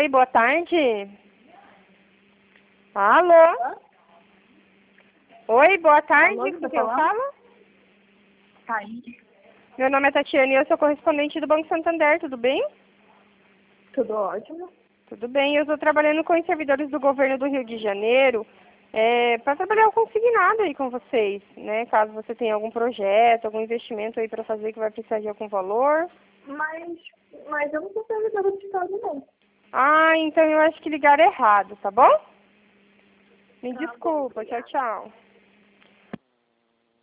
Oi, boa tarde. Alô? Oi, boa tarde. Alô, Com quem eu falo? Aí, Meu nome é Tatiane e eu sou correspondente do Banco Santander, tudo bem? tudo ótimo. Tudo bem, eu estou trabalhando com os servidores do governo do Rio de Janeiro para trabalhar o consignado aí com vocês, né? Caso você tenha algum projeto, algum investimento aí para fazer que vai precisar de algum valor. Mas eu não sou servidora do Estado, não. Ah, então eu acho que ligaram errado, tá bom? Me Tá bom, desculpa, tchau, obrigada. tchau.